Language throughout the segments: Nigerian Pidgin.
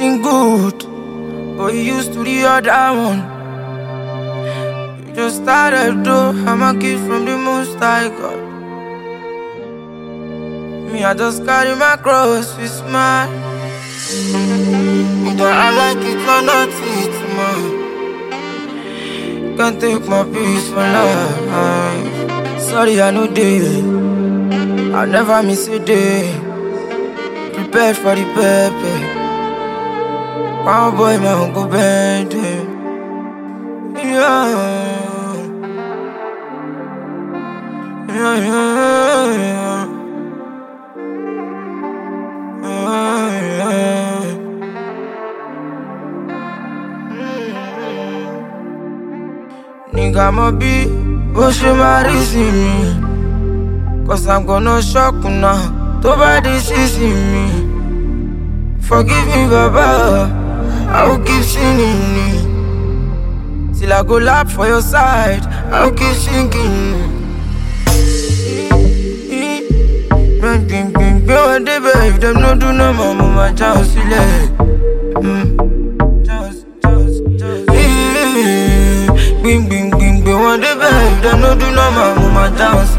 everything good, but you used to the other one. You just started though, I'm a gift from the most high God. Me, I just carry my cross with smile. Either I like it or not, it's mine. Can't take my peace for life. Sorry, I know day. I'll never miss a day. Prepared for the pepper. Cowboy, man, go bend him. Yeah. Yeah, yeah, yeah. Nigga, I'ma be pushing my reason me. Cause I'm gonna shock you now. Nobody sees me. Forgive me, Baba, I will keep singing me. Till I go lap for your side, I will keep singing. If them no do no more, mama, just bing, bing, bing, bing, one day, babe. Them no do no more, mama, just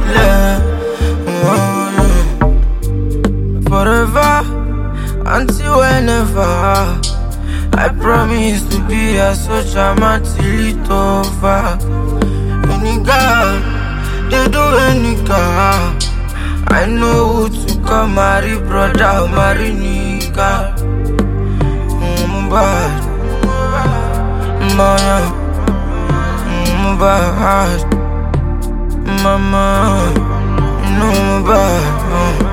forever, until whenever. I promise to be a soldier, man, till it's over. Any girl, they do any girl. I know who to come marry, brother, marry nigga. Bad, bad, mama, no bad.